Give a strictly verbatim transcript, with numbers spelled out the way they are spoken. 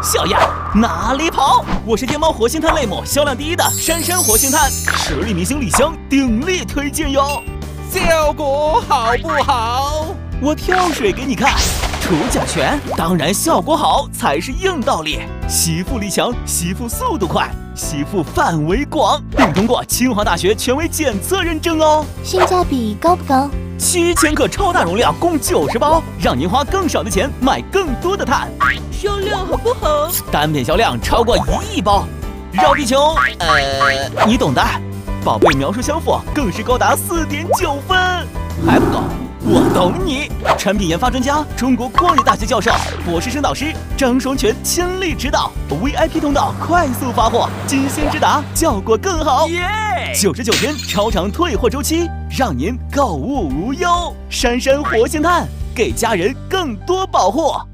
小样，哪里跑！我是天猫活性炭类目销量第一的杉杉活性炭，实力明星李湘鼎力推荐哟。 效果好不好？ 我跳水给你看。除甲醛，当然效果好才是硬道理。吸附力强，吸附速度快，吸附范围广，并通过清华大学权威检测认证哦。 性价比高不高？ 七千克超大容量，共九十包，让您花更少的钱买更多的碳。 销量好不好？ 单品销量超过一亿包。绕地球，呃，你懂的。宝贝描述相符，更是高达四点九分，还不够。我懂你，产品研发专家，中国矿业大学教授、博士生导师张双全倾力指导 ，V I P 通道快速发货，金星直达，效果更好。 耶！ 九十九天超长退货周期，让您购物无忧。杉杉活性炭，给家人更多保护。